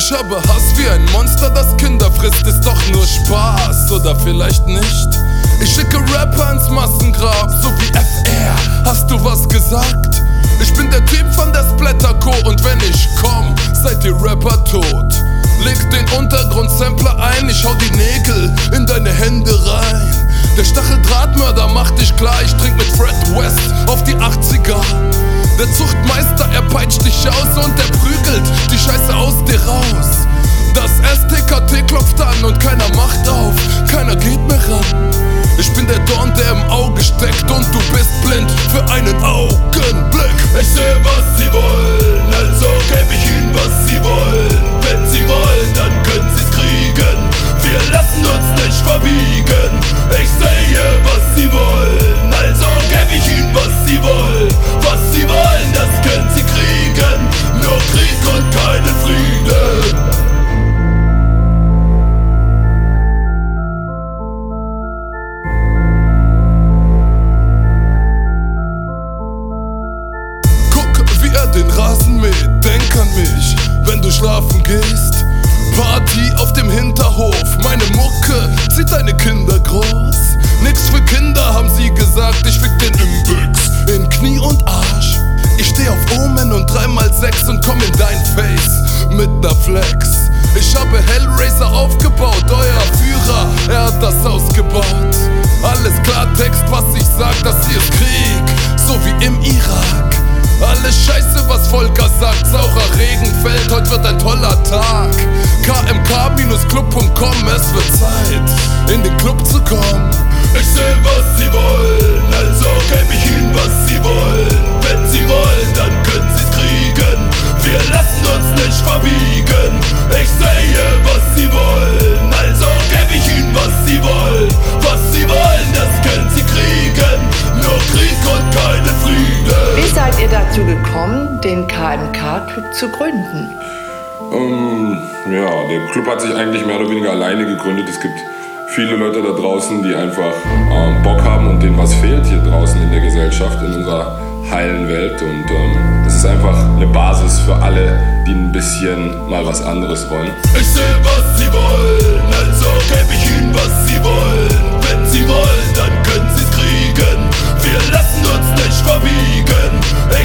Ich habe Hass wie ein Monster, das Kinder frisst, ist doch nur Spaß, oder vielleicht nicht? Ich schicke Rapper ins Massengrab, so wie FR, hast du was gesagt? Ich bin der Typ von der Splatter-Co. und wenn ich komm, seid ihr Rapper tot. Leg den Untergrund-Sampler ein, ich hau die Nägel in deine Hände rein. Der Stacheldrahtmörder macht dich klar, ich trink mit Fred West auf die 80er. Der Zuchtmeister, er peitscht dich aus und er prügelt die Scheiße aus dir raus. Das STKT klopft an und keiner macht auf, keiner geht mehr ran. Ich bin der Dorn, der im Auge steckt und du bist blind für einen Augenblick. Ich sehe, was sie wollen, also geb ich ihnen, was sie wollen. Wenn sie wollen, dann können sie's kriegen, wir lassen uns nicht verbiegen. Ich sehe, was sie wollen, also geb ich ihnen, was sie wollen. Was sie wollen, das können sie kriegen, nur Krieg und keinen Frieden. Den Rasen mäht, denk an mich, wenn du schlafen gehst. Party auf dem Hinterhof, meine Mucke zieht deine Kinder groß. Nix für Kinder, haben sie gesagt, ich fick den Imbüchs in Knie und Arsch. Ich steh auf Omen und 3x6 und komm in dein Face mit ner Flex. Ich habe Hellraiser aufgebaut, euer Führer, er hat das Haus gebaut. Alles Klartext, was ich sag, das hier ist Krieg, so wie im Irak. Alles Scheiße, was Volker sagt, saurer Regen fällt, heute wird ein toller Tag. KMK-Club.com, es wird Zeit, in den Club zu kommen. Ich seh, was sie wollen, also geb ich ihnen, was sie wollen. Wenn sie wollen, dann können sie's kriegen, wir lassen uns nicht verbiegen. Ich sehe, was sie wollen, also geb ich ihnen, was sie wollen. Was sie wollen, das können sie kriegen, nur Krieg und keine Frieden. Wie seid ihr dazu gekommen, den KMK-Club zu gründen? Ja, der Club hat sich eigentlich mehr oder weniger alleine gegründet. Es gibt viele Leute da draußen, die einfach Bock haben und denen was fehlt hier draußen in der Gesellschaft, in unserer heilen Welt. Und das ist einfach eine Basis für alle, die ein bisschen mal was anderes wollen. Ich seh, was sie wollen, also geb ich ihnen, was sie wollen. Wenn sie wollen, dann können sie's kriegen, wir lassen uns nicht verbiegen.